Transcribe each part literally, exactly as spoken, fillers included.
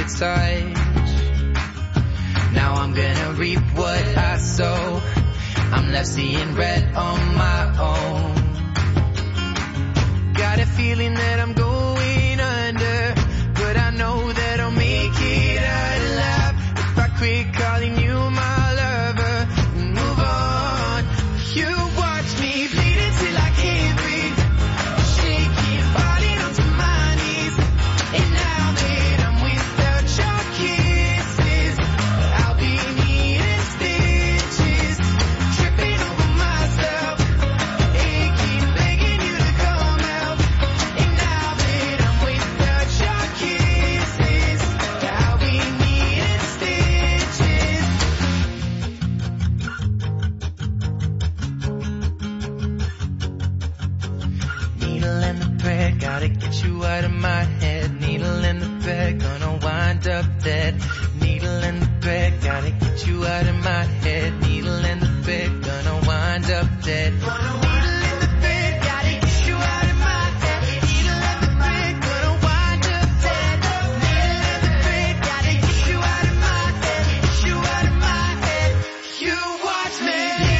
your touch. Now I'm gonna reap what I sow. I'm left seeing red on my own. Got a feeling that I'm going under, but I know that I'll make it out alive if I quit calling you my lover and move on. You watch me bleed until I can't breathe, shaking, falling onto my knees. And now that I'm without your kisses, I'll be needing stitches, tripping over myself, aching, begging you to come out. And now that I'm without your kisses, I'll be needing stitches. Needle in the thread, gotta get you out of my head. Needle in the thread, gonna wind up dead. Needle in the thread, gotta get you out of my head. Needle in the thread, gonna wind up dead. Needle in the thread, gotta get you out of my head. Needle in the thread, gonna wind up dead. Needle in the thread, gotta get you out of my head. Get you out of my head. You watch me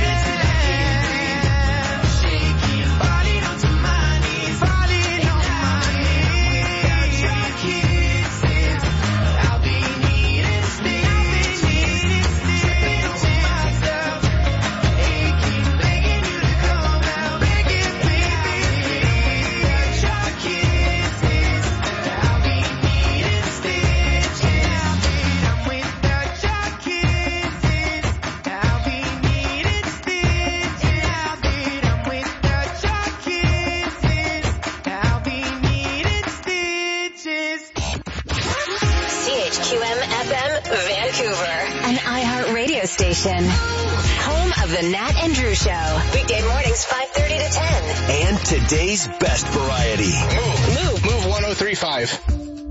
shaking, falling onto my knees, falling on my knees. Without your kisses, I'll be needing stitches, tripping over myself, aching, begging you to come out, begging, baby. Without your kisses, I'll be needing stitches. I'm without your kisses, I'll be needing stitches. Now that I'm without your kisses, I'll be needing stitches. C H Q M F M Vancouver, an iHeart radio station. Home of the Nat and Drew Show. Weekday mornings five thirty to ten. And today's best variety. Move. Move one oh three point five.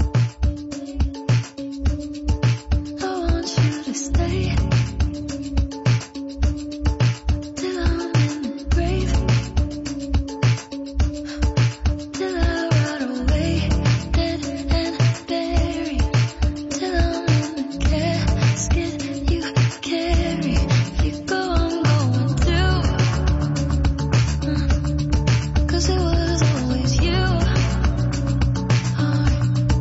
I want you to stay till I'm in the grave, till I rot away, dead and buried, till I'm in the casket you carry. If you go, I'm going too, 'cause it was always you. Oh,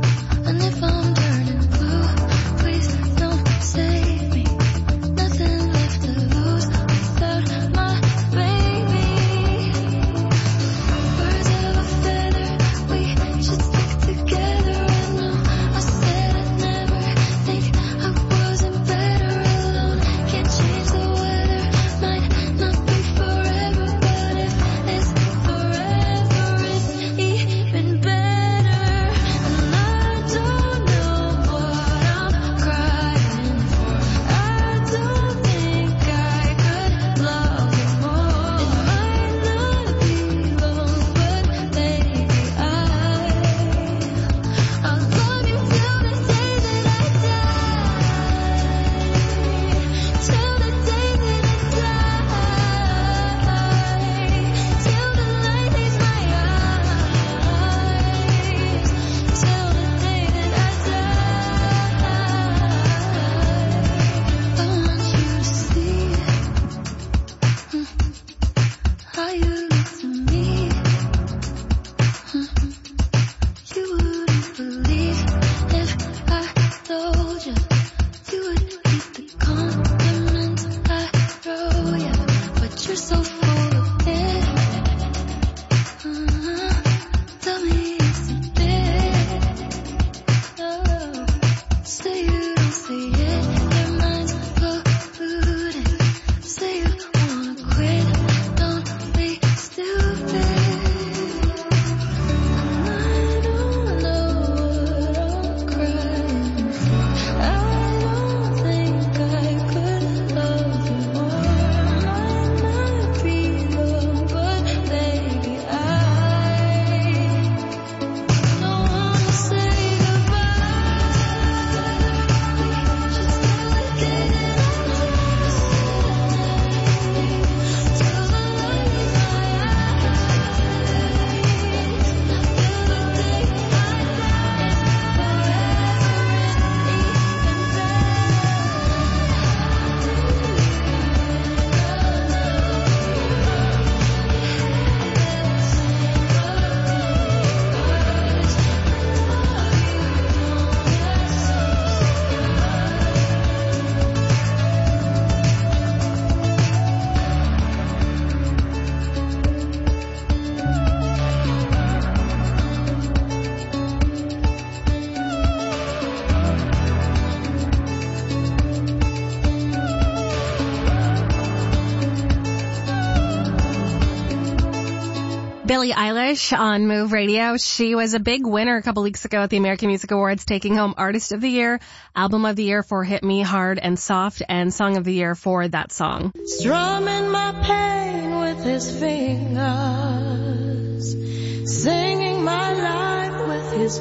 Billie Eilish on Move Radio. She was a big winner a couple weeks ago at the American Music Awards, taking home Artist of the Year, Album of the Year for Hit Me Hard and Soft, and Song of the Year for That Song. Strumming my pain with his fingers, singing my life with his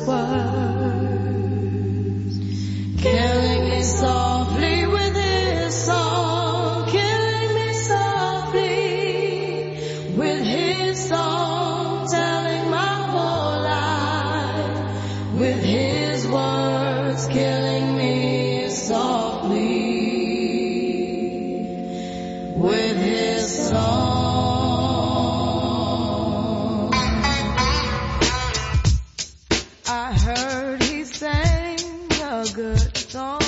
words, killing me softly with his song, killing me softly with his song, telling my whole life with his words, killing me softly with his song. I heard he sang a good song.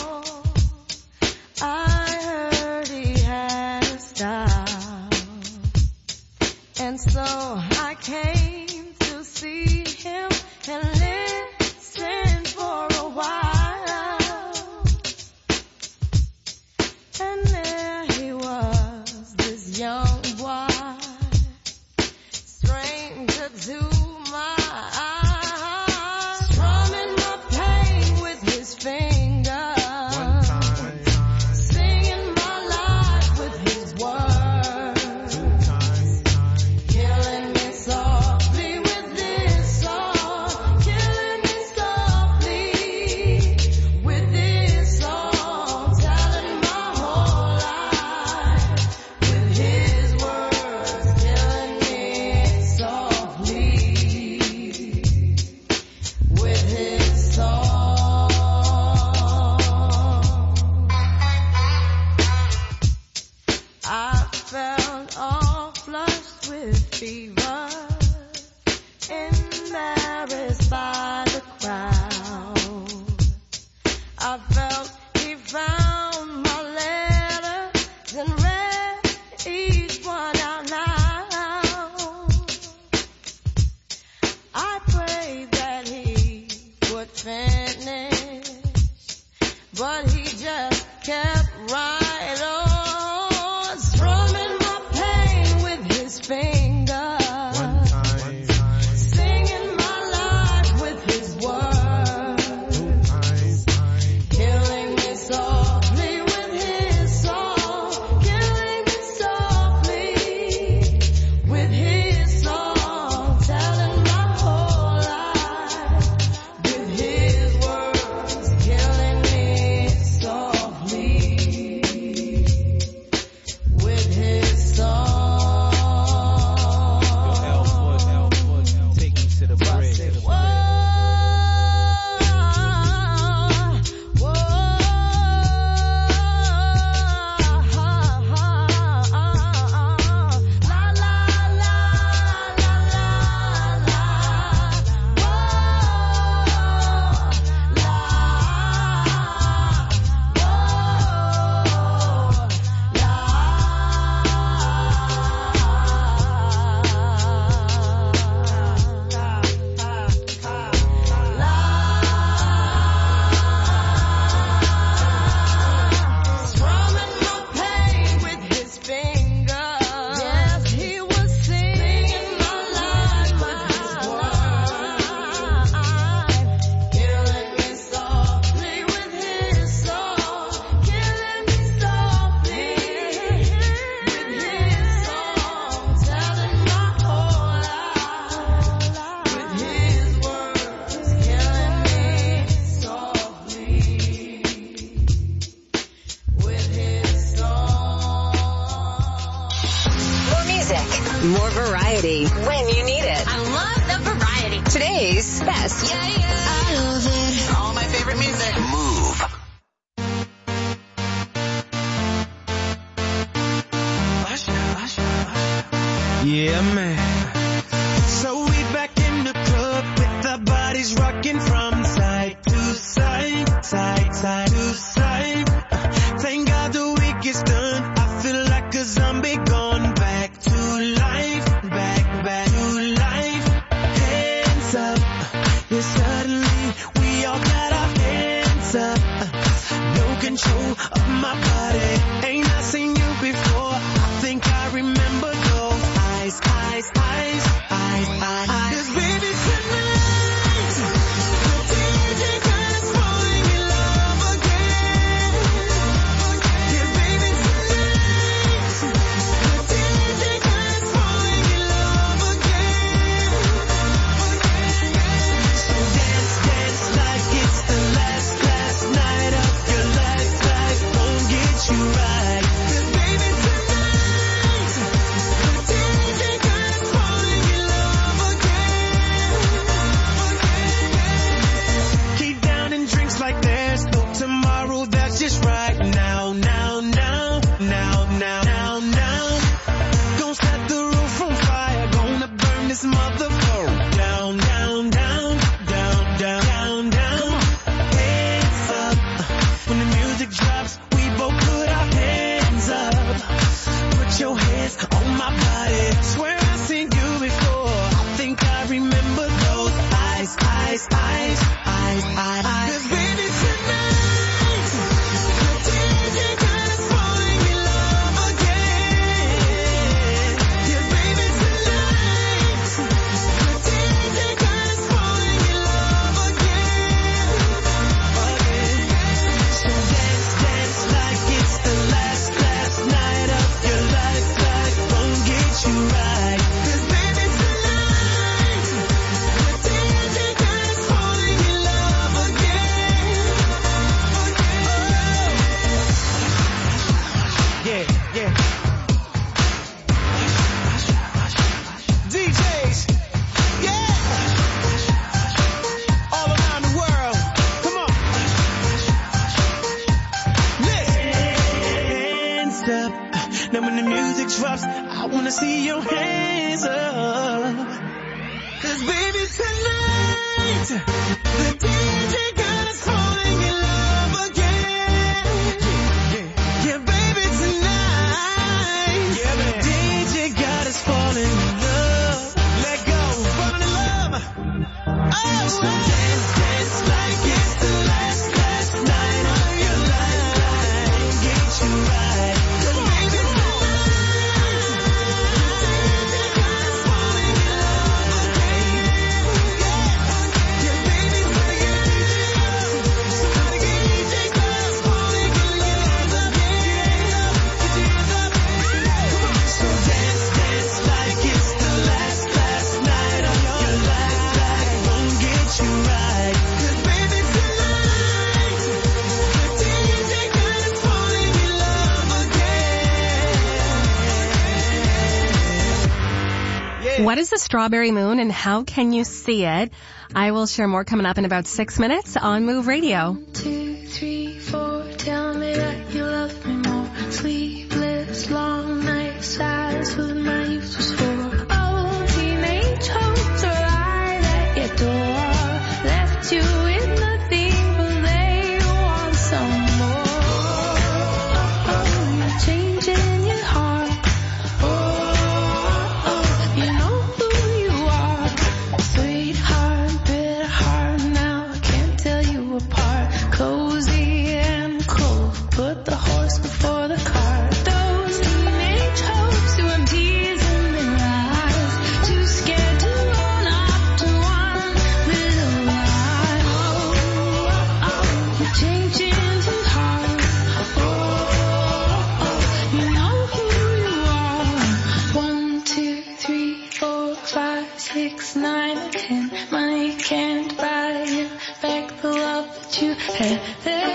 I heard he had a style. And so I came to see him and listen for a while. And there he was, this young boy, stranger to my eyes, strumming my pain with his fingers, singing my life with his words, killing me softly with this song, killing me softly with this song, telling my whole life with his words, killing me softly with his song. I felt all flushed with fever, embarrassed by the crowd. I felt he found my letters and read each one out loud. I prayed that he would finish, but he just kept right on, strumming my pain with his fingers, singing my life with his words, killing me softly with his song, killing me softly with his song, telling my whole life with his words, killing me softly with his song. Take me to the bridge. Whoa, whoa, la la la la la la, whoa, la, strumming my pain with his fingers. Yes, he was singing my life with his words, killing me softly with his song, killing me softly with his song, telling my whole life with his words, killing me softly with his song. More music, more variety when you need it. I love the variety. Today's best. Yeah, yeah. I love it. All my favorite music. Move. Yeah, man. So we back in the club with our bodies rocking from side to side, side, side to side. Thank God the week is done. I feel like a zombie gone back to life, back, back to life. Hands up. Yeah, suddenly we all got our hands up. No control of my body. Ain't I seen you before? I think I remember those eyes, eyes, eyes, eyes. tomorrow, that's just right now, now, now, now, now, now, now. Gonna set the roof on fire, gonna burn this motherfucker down, down, down, down, down, down, down. Hands up, when the music drops, we both put our hands up. Put your hands on my body, swear I've seen you before. I think I remember those eyes, eyes, eyes, eyes, eyes, eyes. 'Cause baby tonight, the D J got us falling in love again. Yeah, baby tonight, the D J got us falling in love again, again. So dance, dance like it's the last, last night of your life, like won't get you right. 'Cause baby tonight, the D J got us falling in love again, again. Yeah, yeah. D Js, yeah. All around the world, come on. Listen. Hands up. Now when the music drops, I wanna see your hands up. 'Cause baby tonight, the D J got us falling in love again. Yeah, baby tonight, yeah, the D J got us falling in love. Let go, falling in love. Oh, so dance, dance like it's the last, last night of your life. Like get you right. 'Cause baby tonight, the D J got us falling in love again. Yeah, yeah, baby tonight, somebody get D J got us falling in love again. Get your hands up, come on. So dance, dance like it's the last, last night of your life. Like won't get you right. 'Cause baby tonight, the D J got us falling in love again. What is the strawberry moon and how can you see it? I will share more coming up in about six minutes on Move Radio. Two, three, four, tell me that you love me more. Sleepless, long nights, silence with my youth was for. Oh, teenage hopes are lied at your door. Left you with nothing, but they want some more. Oh, you're changing your heart. Oh, oh, you know who you are. Sweetheart, bitter heart, now I can't tell you apart. Cozy and cold, put the horse before the cart. Those teenage hopes who have tears in their eyes, too scared to run up to one little lie. Oh, oh, you're changing too hard. Oh, oh, you know who you are. One, two, three, four, five, six, nine, ten. Money can't buy you back the love that you had. There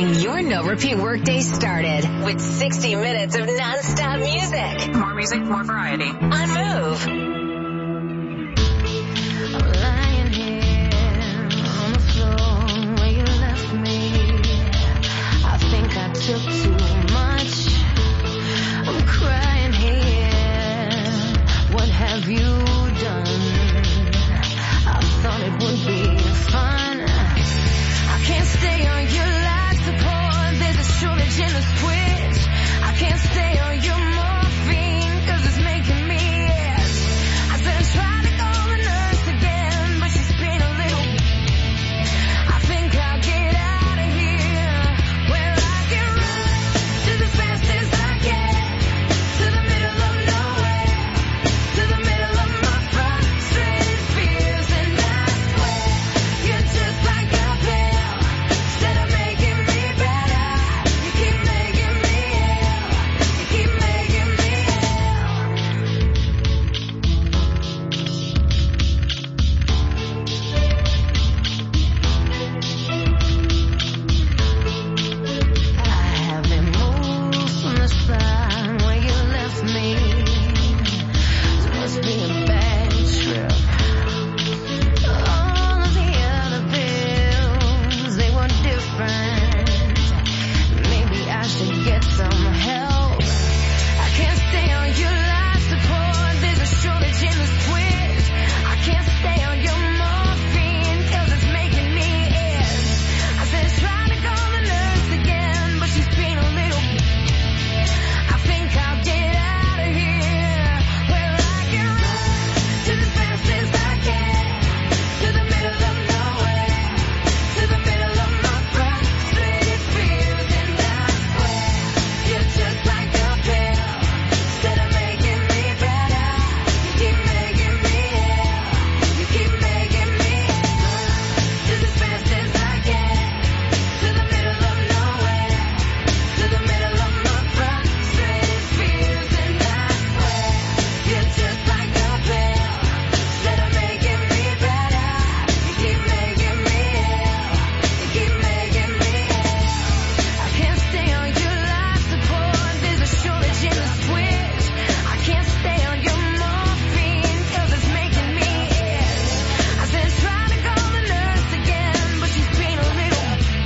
Getting your no-repeat workday started with sixty minutes of non-stop music. More music, more variety. On Move. I'm lying here on the floor where you left me. I think I took too much. I'm crying here. What have you done? I thought it would be fun. I can't stay on your life support. There's a shortage in the switch. I can't stay on your morphine 'cause it's making me itch. I said I tried to call the nurse again, but she's been a little. I think I'll get out of here where I can run just as fast as I can to the middle of nowhere, to the middle of my frustrated fears, and I swear you're just like a pill. Instead of making me better, you keep making me ill. You keep making me I haven't moved from the spot where you left me. This must be a bad trip. All of the other pills, they were different. Maybe I should get some help. I can't stay on your life support. There's a shortage in the switch. I can't stay on your morphine 'cause it's making me itch. I said try to call the nurse again, but she's been a little. I think I'll get out of here where I can run just as fast as I can to the middle of nowhere, to the middle of my frustrated fears, and I swear you're just like a pill. Instead of making me better, you keep making me ill. You keep making me ill. Just as fast as I can to the middle of nowhere, to the middle of my frustrated fears, and I swear you're just like a pill. Instead of making me better, you keep making me ill. You keep making me ill. I can't stay on your life support. There's a shortage in the switch. I can't stay on your morphine 'cause it's making me itch. I said try to call the nurse again, but she's been a little.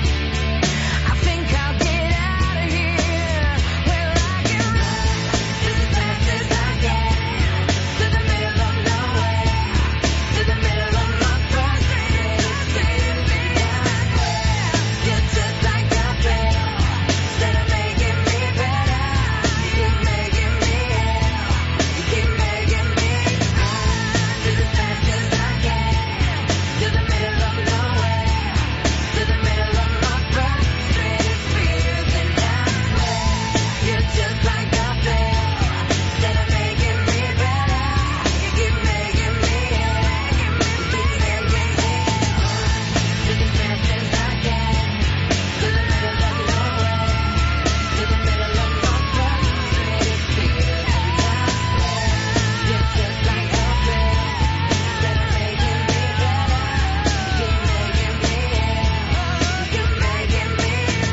I think I'll get out of here where I can run just as fast as I can to the middle of nowhere, to the middle of my frustrated fears, and I swear you're just like a pill. Instead of making me better, you keep making me ill. You keep making me run just as fast as I can to the middle of nowhere, to the middle of my frustrated fears, and I swear you're just like a pill. Instead of making me better, you keep making me ill. You keep making me ill. Just as fast as I can to the middle of nowhere, to the middle of my frustrated fears, and I swear you're just like a pill. Instead of making me better, you keep making me ill. You keep making me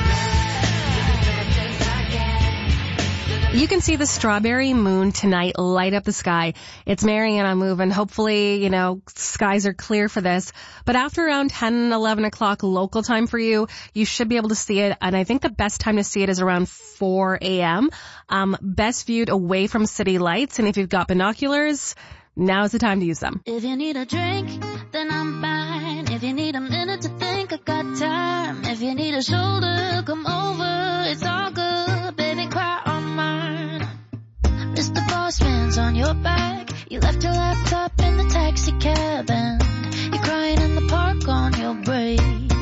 run just as fast as I can. You can see the strawberry moon tonight light up the sky. It's Marianne on Move, and hopefully, you know, skies are clear for this. But after around ten, eleven o'clock local time for you, you should be able to see it. And I think the best time to see it is around four a.m. Um, best viewed away from city lights. And if you've got binoculars, now's the time to use them. If you need a drink, then I'm fine. If you need a minute to think, I got time. If you need a shoulder, come over. It's all good, baby, cry on mine. Mister Boss Man's on your back. You left your laptop in the taxi cab, and you're crying in the park on your break.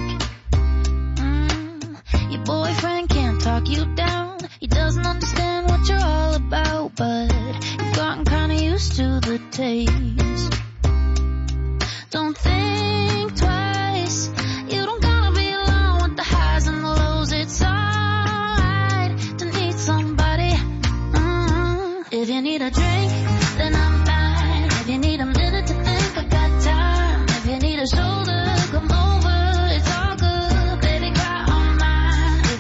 Mm, your boyfriend can't talk you down. He doesn't understand what you're all about, but you've gotten kinda used to the taste. Don't think twice. You don't gotta be alone with the highs and the lows. It's alright to need somebody. Mm. If you need a drink, then I'm fine. If you need a minute to think, I got time. If you need a shoulder, come over. It's all good, baby, cry on mine. If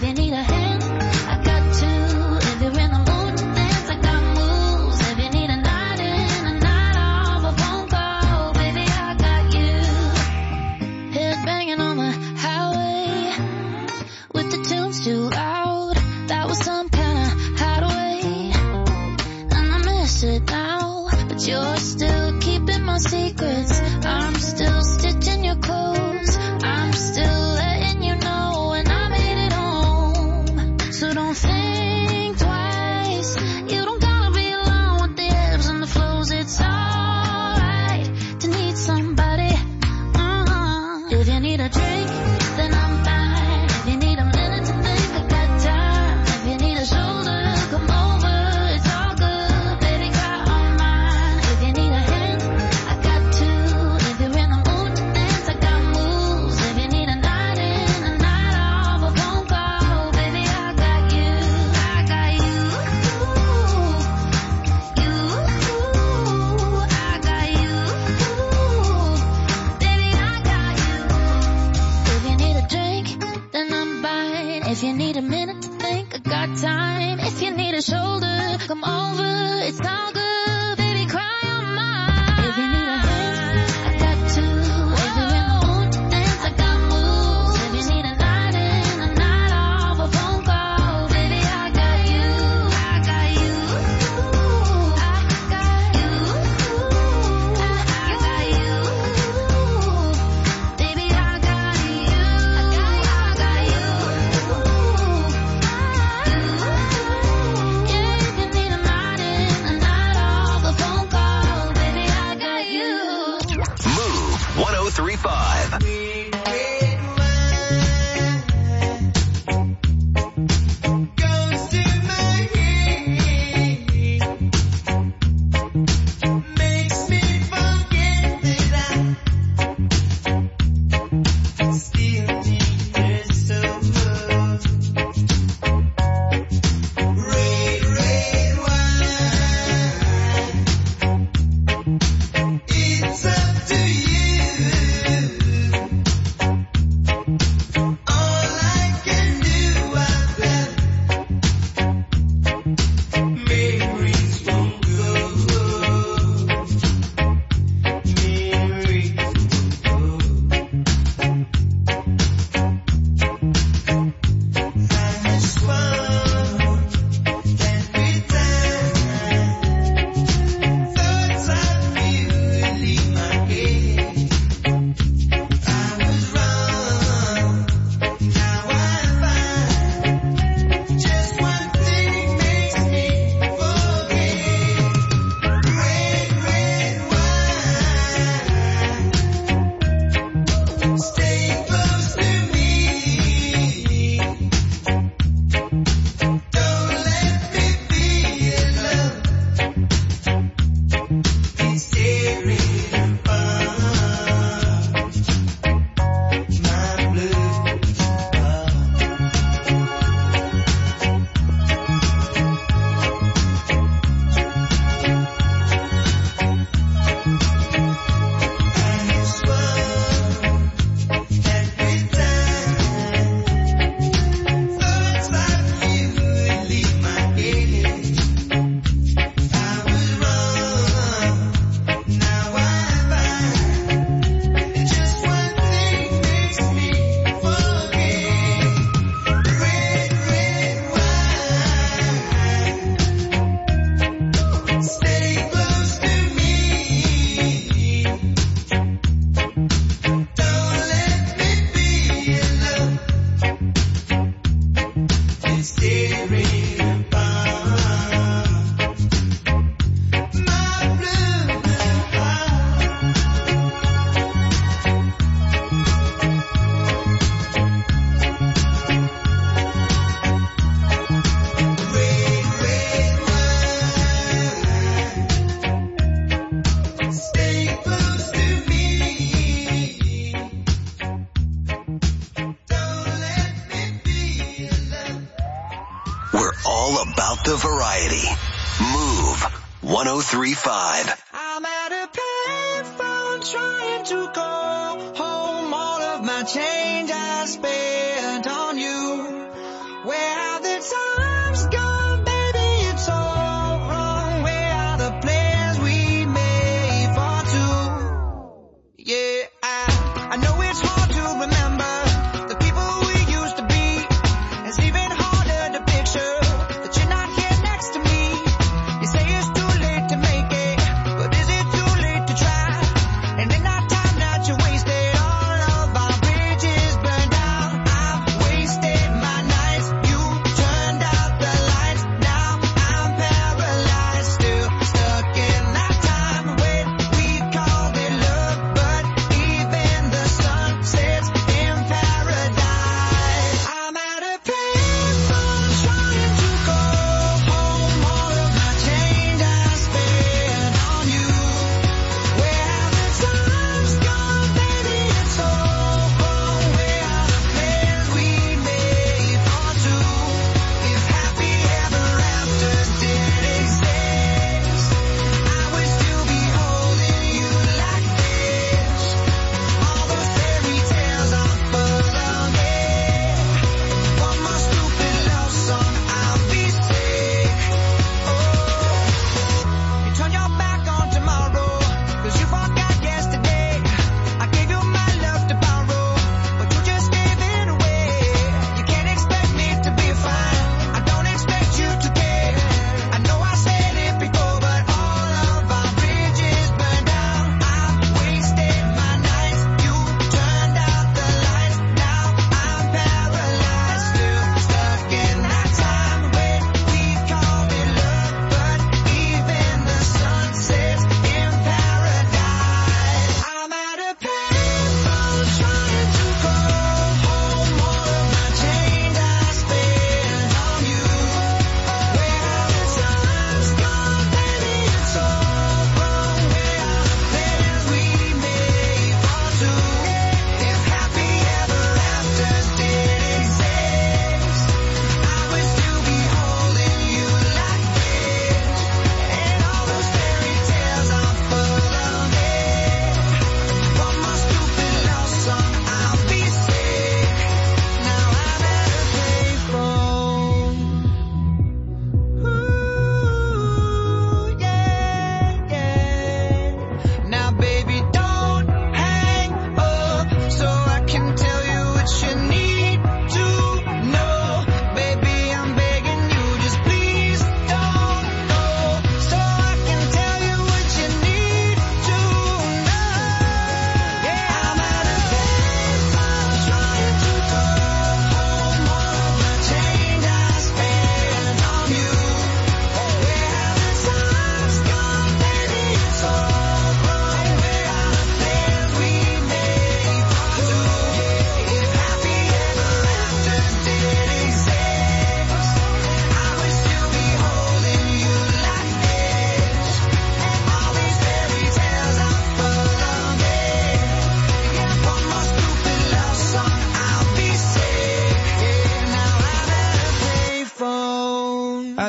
too loud. That was some kind of hideaway, and I miss it now. But you're still keeping my secrets. I'm still stitching your clothes. I'm still letting you know when I made it home. So don't think twice. You don't gotta be alone with the ebbs and the flows. It's alright to need somebody. Uh-huh. If you need a drink, then I'm fine. If you need a minute to think, I got time. If you need a shoulder, come over. It's all good, baby, cry on mine. If you need a hand, I got two. If you're in the mood to dance, I got moves. If you need a night in, a night off, a phone call, baby, I got you. I got you. You. I got you. Baby, I got you. If you need a drink, then I'm fine. If you need a minute to think, I got time. If you need a shoulder, come over. It's all good, baby, cry on mine. If you need a hand, I got two. If you're in the mood to dance, I got moves. If you need a night in, a night off, a phone call, baby, I got you. I got you. I got you. I got you. Baby, I got you. I got you. I got you. Yeah, if you need a night in, a night off, a phone call, baby, I got you. Move one oh three point five. Goes to my head, makes me forget that I still need her so much. Red, red wine, it's up to you. All I can do, I've got memories won't go. Memories won't go. I just want that pretend thoughts of you leave my head. I was wrong, now I find just one thing makes me forget. Red, red wine, stay close to me. Don't let me be alone. It's tearing apart my blue heart. I just want that pretend thoughts of you leave my head. I was wrong, now I find just one thing makes me forget. Red, red wine, stay close to me. Don't let me be alone. It's tearing apart my blue heart. Red, red wine, stay close to me. Don't let me be alone. We're all about the variety. Move one oh three point five. I'm at a payphone trying to call home. All of my change I spent on you. Where have the times gone, baby? It's all wrong. Where are the plans we made for two? Yeah, I, I know it's hard to remember the people we used to be. As even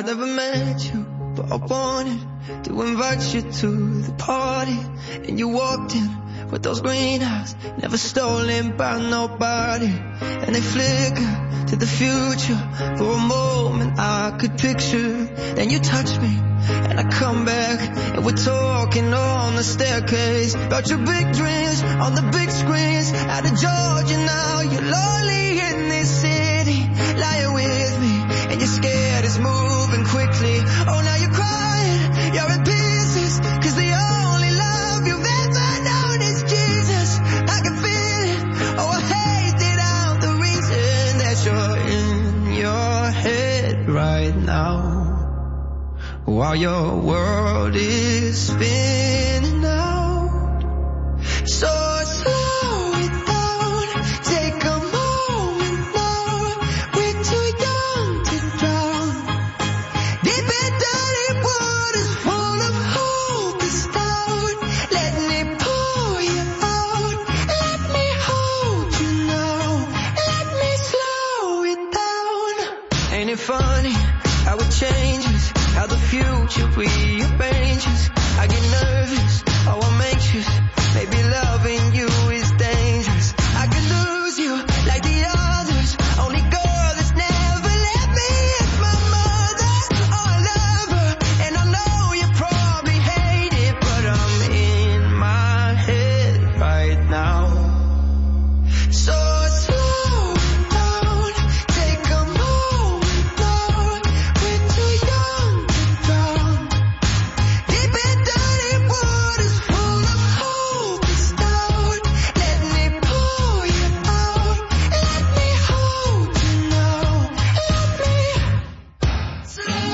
I'd never met you, but I wanted to invite you to the party. And you walked in with those green eyes, never stolen by nobody. And they flicker to the future. For a moment I could picture. Then you touch me, and I come back, and we're talking on the staircase about your big dreams on the big screens. Out of Georgia now, you're lonely in this city, lying with me, and you're scared it's moving quickly. Oh, now you're crying, you're in pieces, cause the only love you've ever known is Jesus. I can feel it, oh I hate it out, the reason that you're in your head right now, while your world is spinning out. So slow it down, take a moment now, we're too young to drown. Deep in dirty waters full of hope is down. Let me pull you out, let me hold you now, let me slow it down. Ain't it funny how it changes, how the future rearranges? I get nervous, oh I'm anxious, maybe loving you is dangerous. I could lose you like the others, only girl that's never let me is my mother. Oh I love her, and I know you probably hate it, but I'm in my head right now. So slow down, take a moment now, we're too young to drown. Deep in dirty waters full of hope is down. Let me pull you out, let me hold you now, let me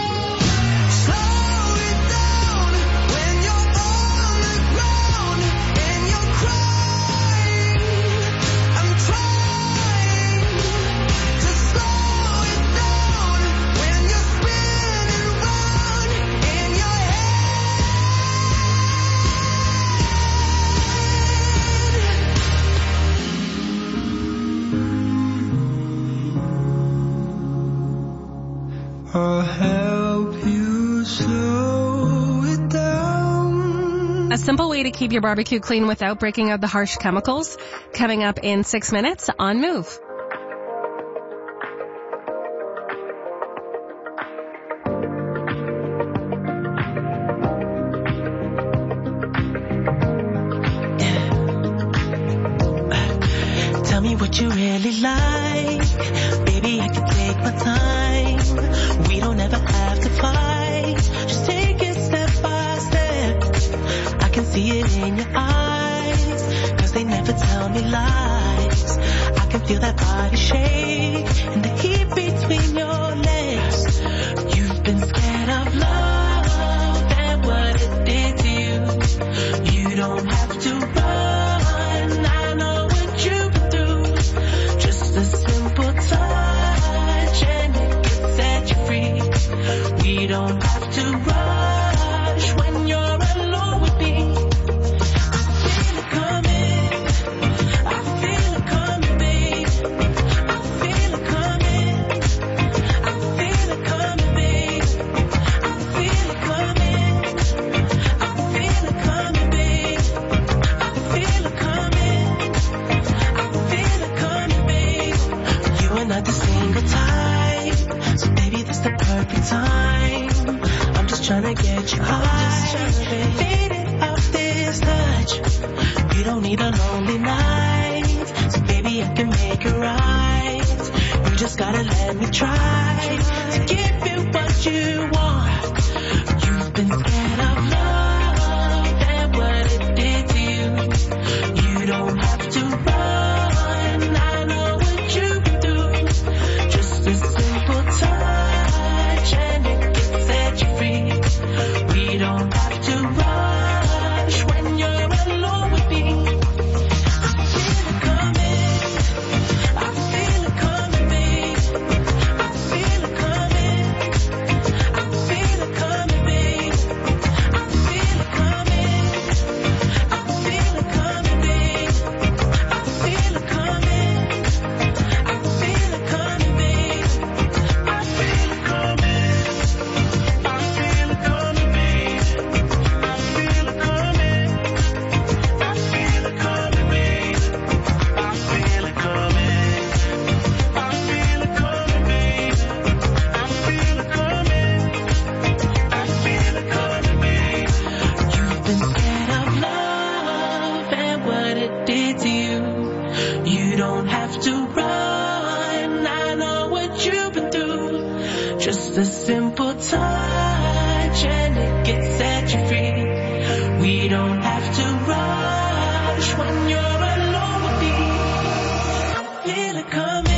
slow it down. When you're on the ground and you're crying, I'm trying to slow it down. When you're spinning round in your head, I'll help you slow it down. A simple way to keep your barbecue clean without breaking out the harsh chemicals. Coming up in six minutes on Move. Tell me what you really like. Baby, I can take my time. We don't ever have to fight. Just take it step by step. I can see it in your eyes, cause they never tell me lies. I can feel that body shake and the heat between your legs. You've been scared of love and what it did to you. You don't have to run, I know what you've been through. Just a simple touch and it can set you free. We don't have to rush when you're alone with me. I feel it coming, I feel it coming, babe. I feel it coming, I feel it coming, babe. I feel it coming, I feel it coming, babe. I feel it coming, I feel it coming, babe. You are not the single type, so baby that's the perfect time. I'm just trying to get you high, faded off this touch. You don't need a lonely night, so baby I can make it right. You just gotta let me try to give you what you want. You've been scared of love and what it did to you. You don't have to run, I know what you've been through. Just a simple touch and it can set you free. We don't have to rush when you're alone with me. I feel it coming, I feel it coming, babe. I Just a simple touch and it gets set you free. We don't have to rush when you're alone with me. I feel it coming.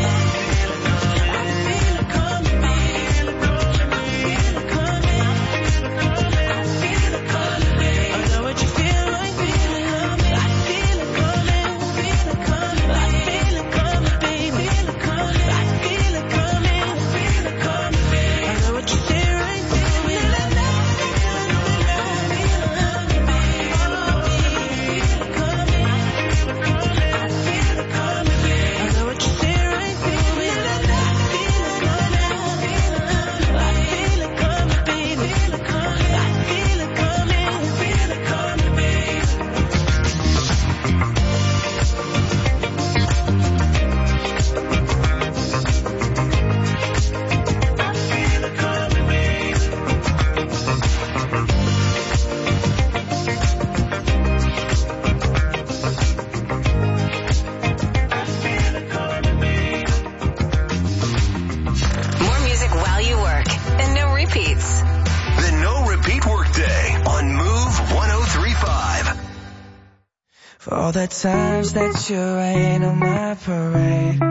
All the times that you rain on my parade,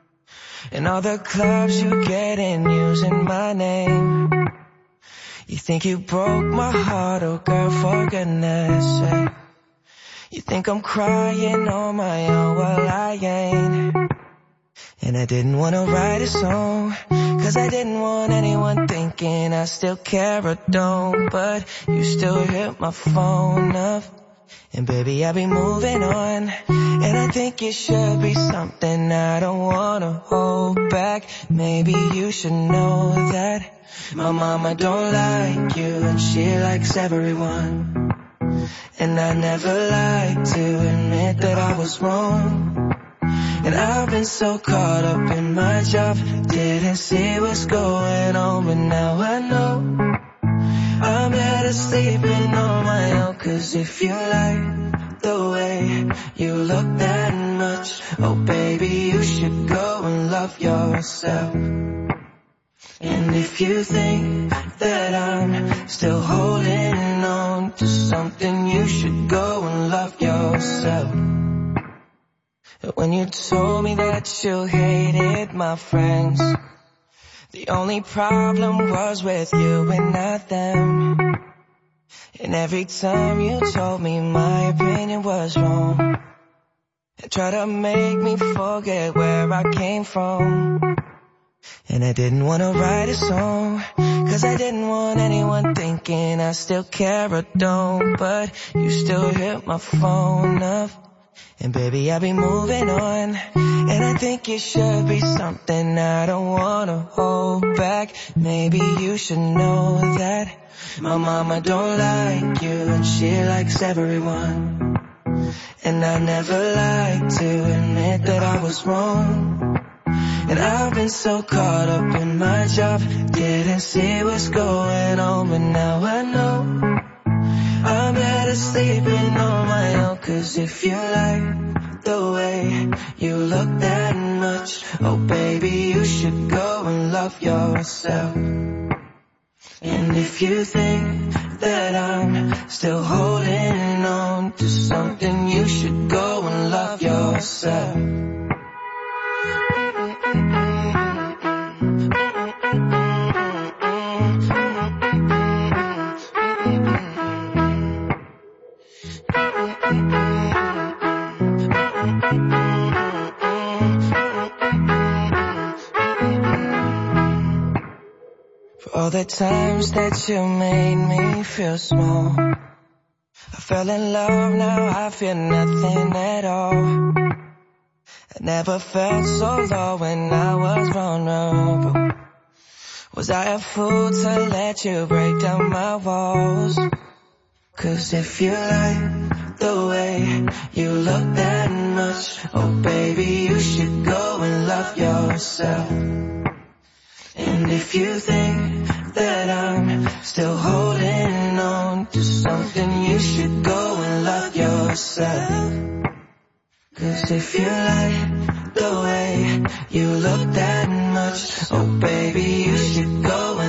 and all the clubs you get in using my name. You think you broke my heart, oh girl, for goodness sake. You think I'm crying on my own, well I ain't. And I didn't want to write a song, cause I didn't want anyone thinking I still care or don't. But you still hit my phone up, and baby, I'll be moving on. And I think it should be something I don't wanna hold back. Maybe you should know that my mama don't like you, and she likes everyone. And I never like to admit that I was wrong. And I've been so caught up in my job, didn't see what's going on, but now I know I'm better sleeping on my own. Cause if you like the way you look that much, oh baby, you should go and love yourself. And if you think that I'm still holding on to something, you should go and love yourself. When you told me that you hated my friends, the only problem was with you and not them. And every time you told me my opinion was wrong, and tried to make me forget where I came from. And I didn't want to write a song, cause I didn't want anyone thinking I still care or don't. But you still hit my phone up, and baby, I'll be moving on. And I think it should be something I don't wanna hold back. Maybe you should know that my mama don't like you, and she likes everyone. And I never like to admit that I was wrong. And I've been so caught up in my job, didn't see what's going on, but now I know I'm better sleeping on my own. Cause if you like the way you look that much, oh baby, you should go and love yourself. And if you think that I'm still holding on to something, you should go and love yourself. For all the times that you made me feel small, I fell in love, now I feel nothing at all. I never felt so low when I was vulnerable. Was I a fool to let you break down my walls? Cause if you like the way you look that much, oh baby, you should go and love yourself. And if you think that I'm still holding on to something, you should go and love yourself. Cause if you like the way you look that much, oh baby, you should go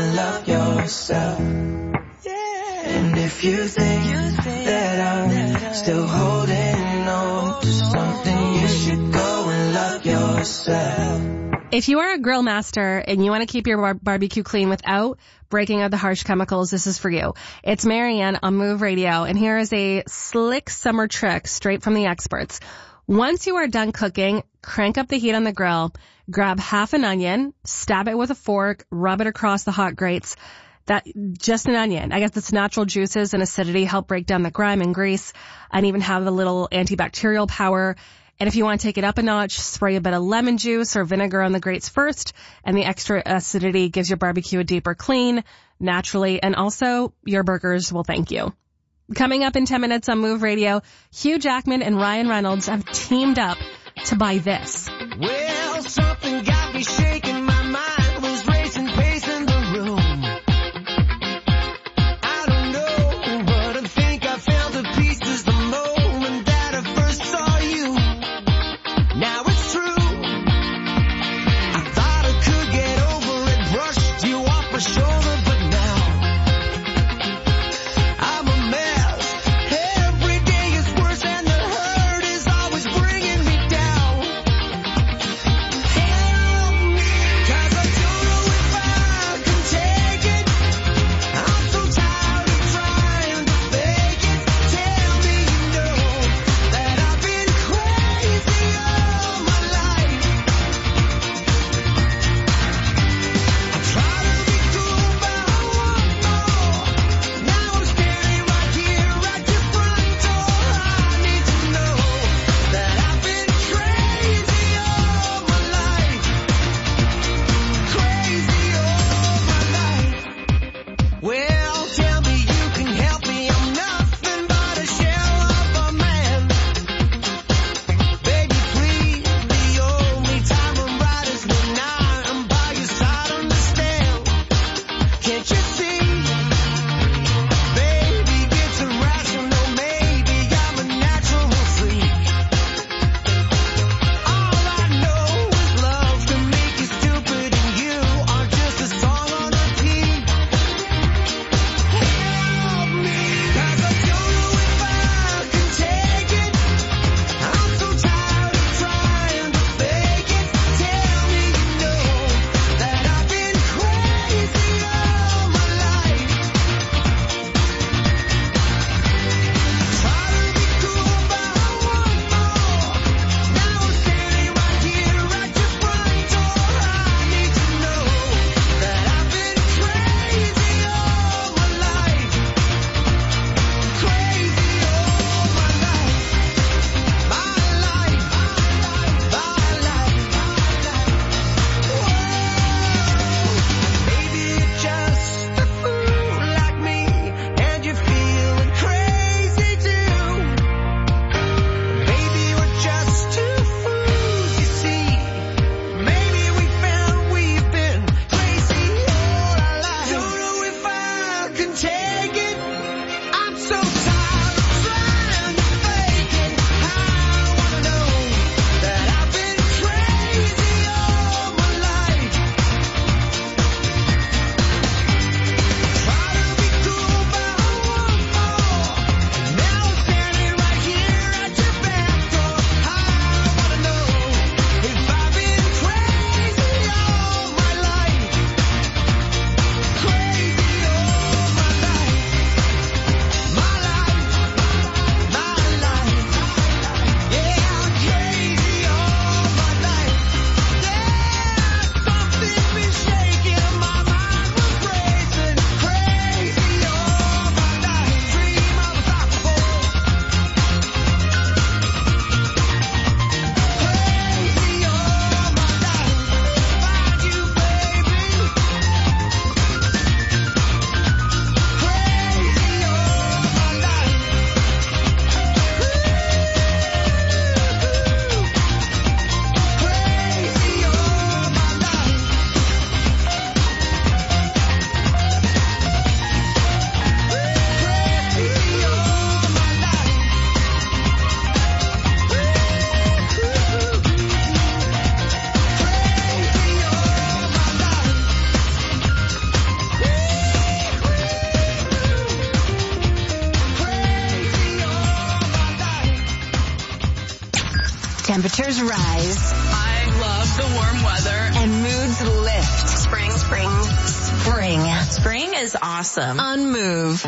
yourself. And if you think that I'm still holding on to something, you should go and love yourself. If you are a grill master and you want to keep your bar- barbecue clean without breaking out the harsh chemicals, this is for you. It's Marianne on Move Radio, and here is a slick summer trick straight from the experts. Once you are done cooking, crank up the heat on the grill, grab half an onion, stab it with a fork, rub it across the hot grates. That, just an onion. I guess its natural juices and acidity help break down the grime and grease and even have the little antibacterial power. And if you want to take it up a notch, spray a bit of lemon juice or vinegar on the grates first, and the extra acidity gives your barbecue a deeper clean, naturally, and also your burgers will thank you. Coming up in ten minutes on Move Radio, Hugh Jackman and Ryan Reynolds have teamed up to buy this. Well, something got me shaking, my mind was racing, pacing the room. I don't know, but I think I fell to pieces the moment that I first saw you. Now it's true, I thought I could get over it, brushed you off my shoulder, but now I'm a mess. Every day is worse and the hurt is always bringing me down. Help me, temperatures rise. I love the warm weather. And moods lift. Spring, spring. Spring. Spring is awesome. On Move.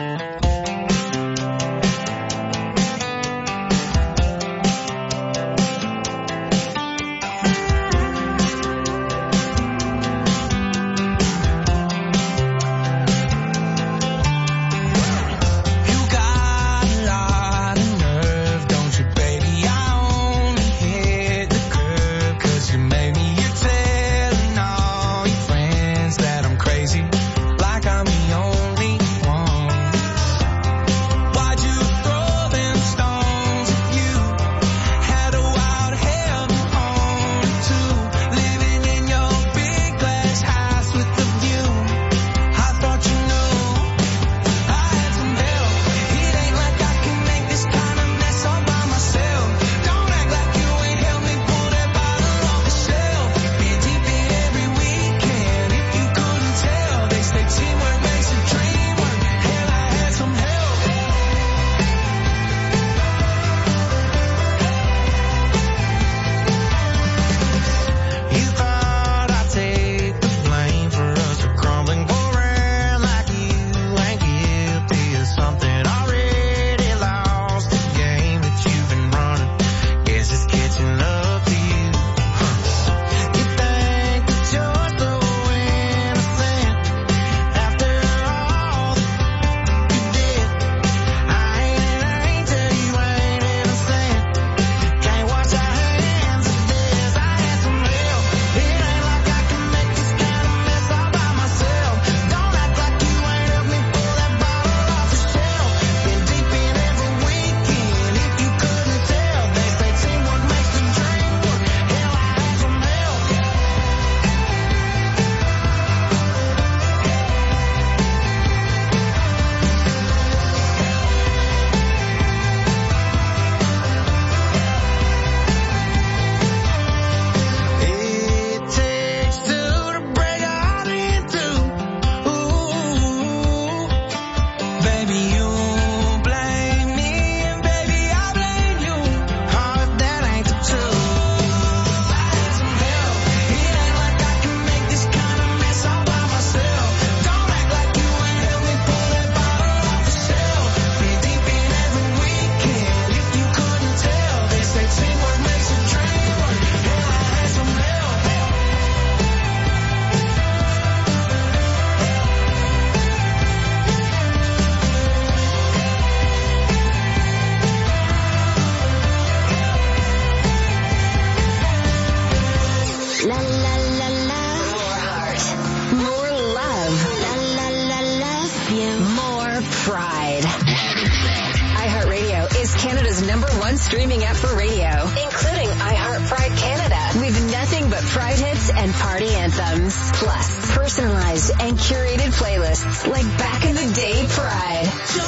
Like I'm the only one. number one streaming app for radio, including iHeart Pride Canada, with nothing but Pride hits and party anthems. Plus, personalized and curated playlists like back in the day Pride.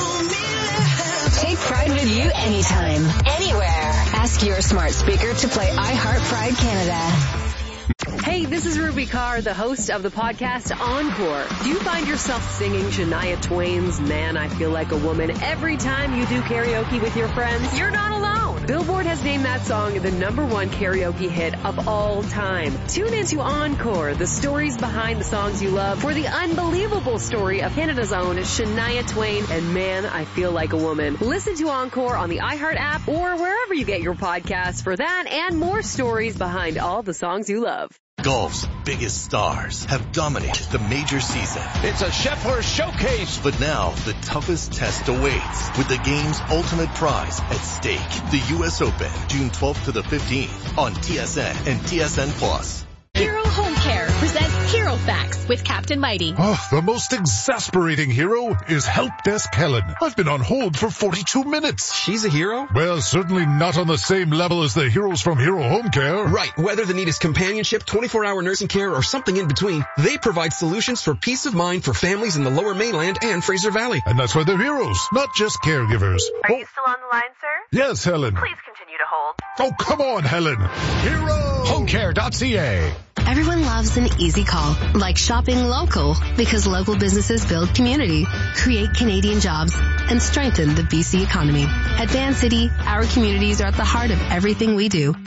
Take Pride with you anytime, anywhere. Ask your smart speaker to play iHeart Pride Canada. Hey, this is Ruby Carr, the host of the podcast Encore. Do you find yourself singing Shania Twain's Man, I Feel Like a Woman every time you do karaoke with your friends? You're not alone. Billboard has named that song the number one karaoke hit of all time. Tune into Encore, the stories behind the songs you love, for the unbelievable story of Canada's own Shania Twain and Man, I Feel Like a Woman. Listen to Encore on the iHeart app or wherever you get your podcasts for that and more stories behind all the songs you love. Golf's biggest stars have dominated the major season. It's a Scheffler showcase. But now the toughest test awaits with the game's ultimate prize at stake. The U S Open, June twelfth to the fifteenth on T S N and T S N Plus. Hero Home Care presents Hero Facts with Captain Mighty. Oh, the most exasperating hero is Help Desk Helen. I've been on hold for forty-two minutes. She's a hero? Well, certainly not on the same level as the heroes from Hero Home Care. Right. Whether the need is companionship, twenty-four hour nursing care, or something in between, they provide solutions for peace of mind for families in the Lower Mainland and Fraser Valley. And that's why they're heroes, not just caregivers. Are oh. you still on the line, sir? Yes, Helen. Please continue to hold. Oh, come on, Helen. Hero Home Care dot C A. Everyone loves an easy call, like shopping local, because local businesses build community, create Canadian jobs, and strengthen the B C economy. At Van City, our communities are at the heart of everything we do.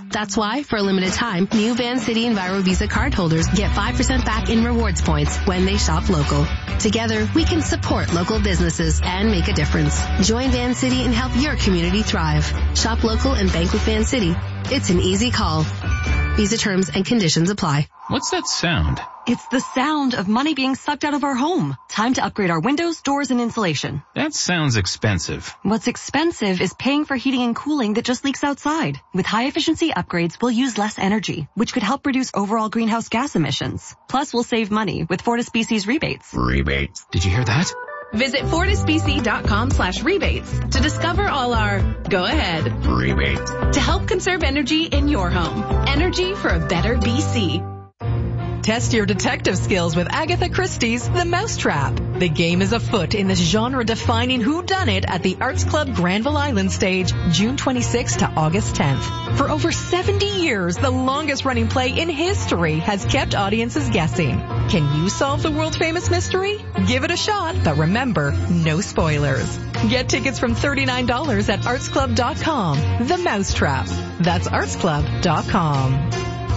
That's why, for a limited time, new Van City and Viro Visa card holders get five percent back in rewards points when they shop local. Together, we can support local businesses and make a difference. Join Van City and help your community thrive. Shop local and bank with Van City. It's an easy call. Visa terms and conditions apply. What's that sound? It's the sound of money being sucked out of our home. Time to upgrade our windows, doors, and insulation. That sounds expensive. What's expensive is paying for heating and cooling that just leaks outside. With high-efficiency upgrades, we'll use less energy, which could help reduce overall greenhouse gas emissions. Plus, we'll save money with Fortis B C's rebates. Rebates. Did you hear that? Visit fortisbc.com slash rebates to discover all our go ahead rebates to help conserve energy in your home. Energy for a better B C. Test your detective skills with Agatha Christie's The Mousetrap. The game is afoot in this genre-defining whodunit at the Arts Club Granville Island stage, June twenty-sixth to August tenth. For over seventy years, the longest-running play in history has kept audiences guessing. Can you solve the world-famous mystery? Give it a shot, but remember, no spoilers. Get tickets from thirty-nine dollars at arts club dot com. The Mousetrap. That's arts club dot com.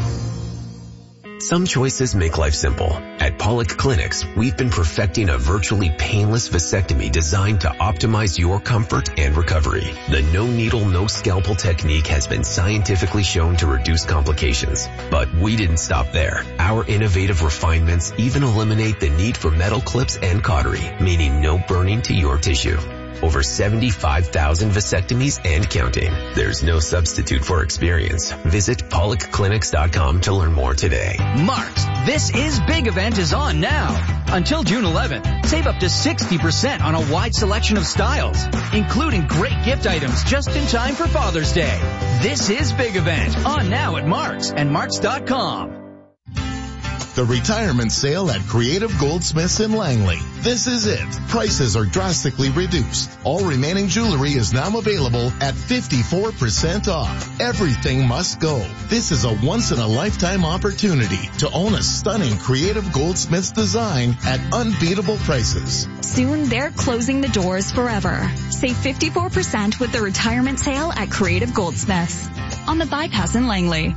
Some choices make life simple. At Pollock Clinics, we've been perfecting a virtually painless vasectomy designed to optimize your comfort and recovery. The no needle, no scalpel technique has been scientifically shown to reduce complications. But we didn't stop there. Our innovative refinements even eliminate the need for metal clips and cautery, meaning no burning to your tissue. Over seventy-five thousand vasectomies and counting. There's no substitute for experience. Visit pollock clinics dot com to learn more today. Mark's This Is Big event is on now. Until June eleventh, save up to sixty percent on a wide selection of styles, including great gift items just in time for Father's Day. This Is Big event on now at Mark's and marks dot com. The retirement sale at Creative Goldsmiths in Langley. This is it. Prices are drastically reduced. All remaining jewelry is now available at fifty-four percent off. Everything must go. This is a once-in-a-lifetime opportunity to own a stunning Creative Goldsmiths design at unbeatable prices. Soon they're closing the doors forever. Save fifty-four percent with the retirement sale at Creative Goldsmiths on the Bypass in Langley.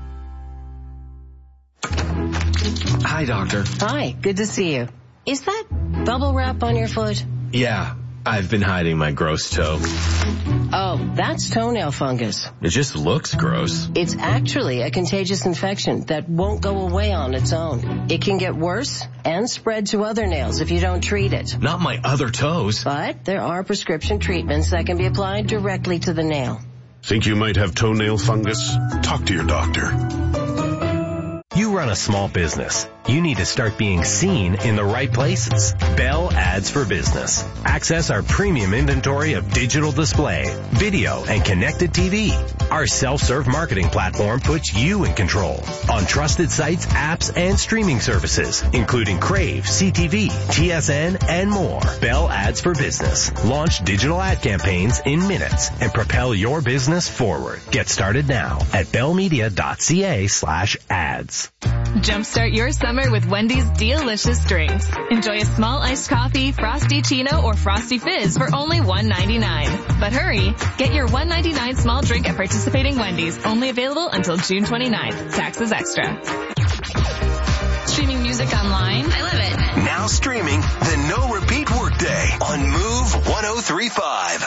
Hi, doctor. Hi, good to see you. Is that bubble wrap on your foot? Yeah, I've been hiding my gross toe. Oh, that's toenail fungus. It just looks gross. It's actually a contagious infection that won't go away on its own. It can get worse and spread to other nails if you don't treat it. Not my other toes. But there are prescription treatments that can be applied directly to the nail. Think you might have toenail fungus? Talk to your doctor. You run a small business. You need to start being seen in the right places. Bell Ads for Business. Access our premium inventory of digital display, video, and connected T V. Our self-serve marketing platform puts you in control on trusted sites, apps, and streaming services, including Crave, C T V, T S N, and more. Bell Ads for Business. Launch digital ad campaigns in minutes and propel your business forward. Get started now at bellmedia.ca slash ads. Jumpstart your summer with Wendy's delicious drinks. Enjoy a small iced coffee, frosty chino, or frosty fizz for only one ninety-nine. But hurry, get your one ninety-nine small drink at participating Wendy's. Only available until June twenty-ninth. Taxes extra. Streaming music online. I love it. Now streaming the No Repeat Workday on Move one oh three point five.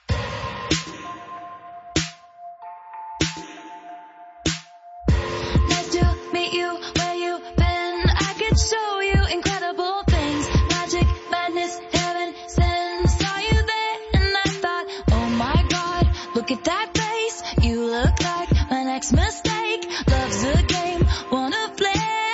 Show you incredible things, magic, madness, heaven sent. Saw you there and I thought, oh my God, look at that face. You look like my next mistake. Love's a game, wanna play.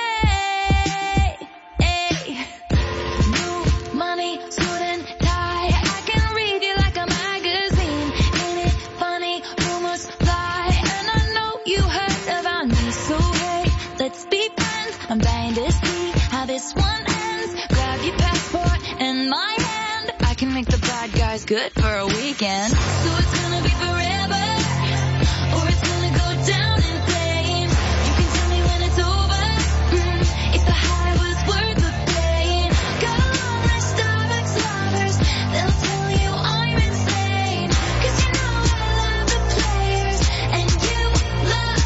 Hey. New money, suit and tie. I can read you like a magazine. Ain't it funny? Rumors fly, and I know you heard about me. So hey, let's be friends. I'm dying to see how this one ends. Grab your passport and my hand. I can make the bad guys good for a weekend. So it's gonna be forever, or it's gonna go down in flames. You can tell me when it's over, mm, if the high was worth the pain. Got a long list of ex-lovers, they'll tell you I'm insane. Cause you know I love the players, and you love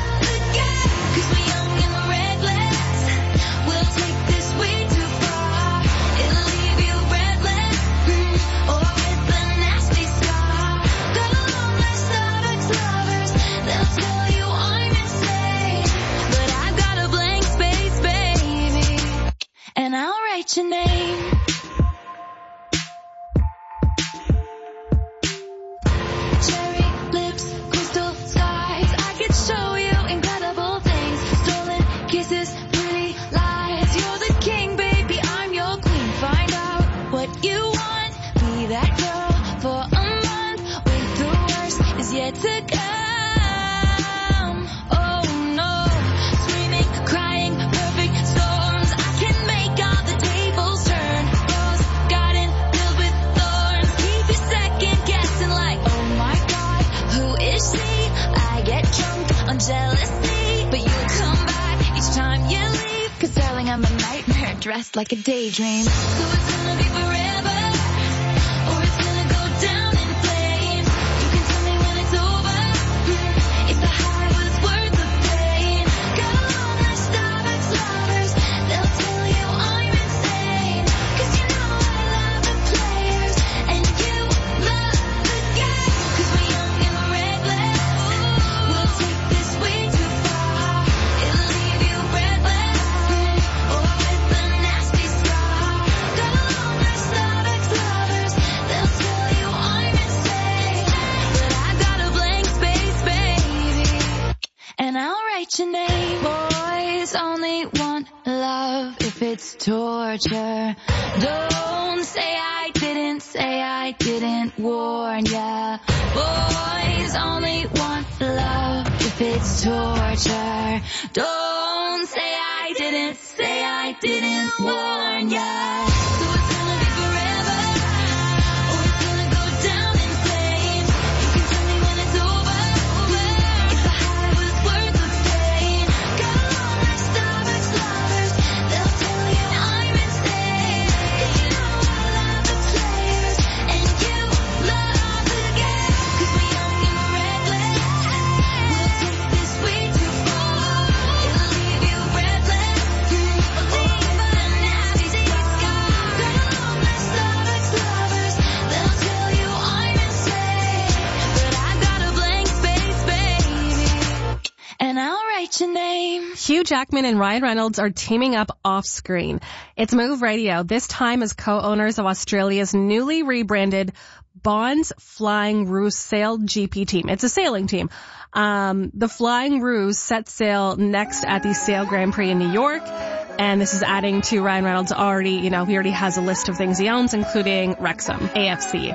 your name. Cherry lips, crystal skies. I could show you incredible things. Stolen kisses, pretty lies. You're the king, baby, I'm your queen. Find out what you want. Be that girl for a month. Wait, the worst is yet to come. Oh no, screaming, crying, perfect storms. I can make all the tables turn. Rose garden filled with thorns. Keep you second guessing like, oh my god, who is she? I get drunk on jealousy, but you come back each time you leave. Cause darling, I'm a nightmare dressed like a daydream. So it's gonna be forever, or it's gonna go down in flames. You can tell me when it's over, hmm, if the high was worth the pain. Got a long list of ex-lovers, they'll tell you I'm insane. Cause you know I love the players, and you love the game. Cause we're young and we're reckless, we'll take this way too far. It'll leave you breathless, hmm, or with a nasty scar. Got a long list of ex-lovers, they'll tell you I'm insane. But I got a blank space, baby, and I'll write your name. Boys only want love if it's torture. Don't say I didn't, say I didn't warn ya. Boys only want love if it's torture. Don't say I didn't, say I didn't warn ya. So it's gonna be forever, or it's gonna go down in flames. You can tell me when it's over, if the high was worth the pain. Got a long list of ex-lovers, they'll tell you I'm insane. Cause you know I love the players, and you love the game. Cause we're young and we're reckless, we'll take this way too far. It'll leave you breathless, hmm, or with a nasty scar. Got a long list of ex-lovers, they'll tell you I'm insane. But I got a blank space, baby, and I'll write your name. Hugh Jackman and Ryan Reynolds are teaming up off screen. It's Move Radio, this time as co-owners of Australia's newly rebranded Bonds Flying Ruse Sail G P team. It's a sailing team. Um, the Flying Ruse set sail next at the Sail Grand Prix in New York. And this is adding to Ryan Reynolds' already, you know, he already has a list of things he owns, including Wrexham, A F C.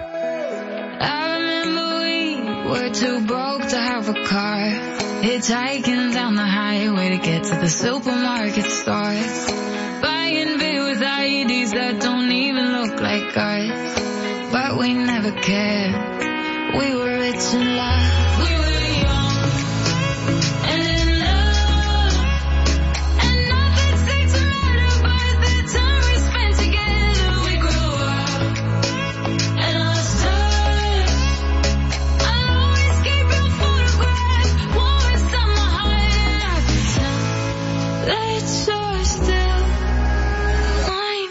I remember we were too broke to have a car, hitchhiking down the highway to get to the supermarket stores, buying beer with I E Ds that don't even look like ours. But we never cared, we were rich in love. We were young and in love, and nothing seemed to matter by the time we spent together. We grew up and lost touch. I'll always keep your photograph warm inside my heart, and I pretend that you're still mine.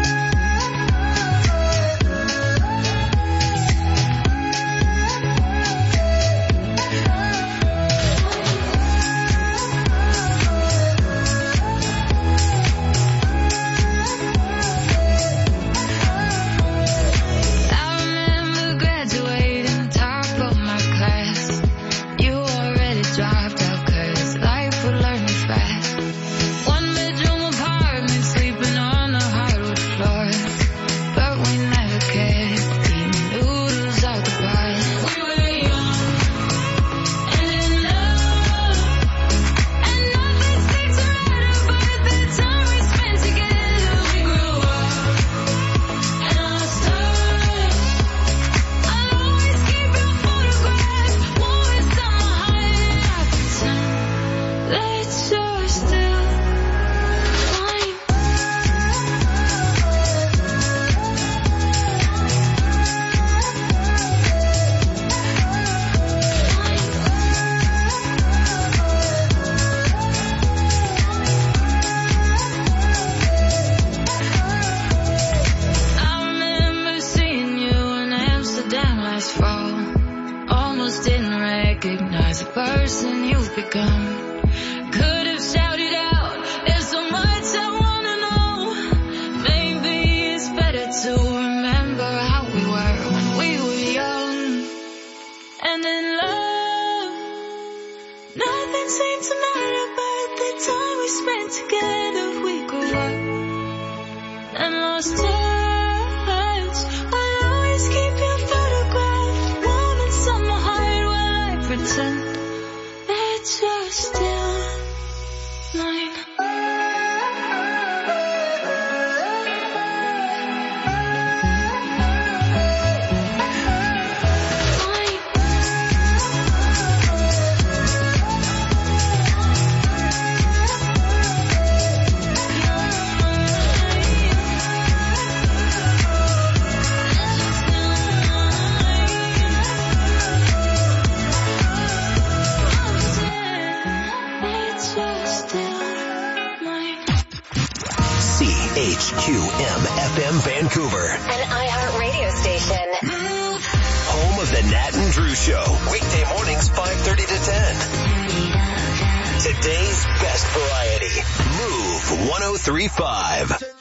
I remember graduating top of my class. You already dropped out 'cause life would learn me fast. One bedroom apartment, sleeping on the hardwood floors, but we never cared, eating noodles out the pot. We were young and in love, and nothing seemed to matter by the time we spent together. We grew up and lost touch. I'll always keep your photograph warm inside my heart, and I pretend that you're still mine. I remember seeing you in Amsterdam last fall. Almost didn't recognize the person you've become. Could have shouted out, there's so much I wanna know. Maybe lost touch. I'll always keep your photograph warm inside my heart while I pretend that you're still mine. H Q M F M Vancouver. An iHeart radio station. Home of the Nat and Drew Show. Weekday mornings five thirty to ten. Today's best variety. Move one oh three point five.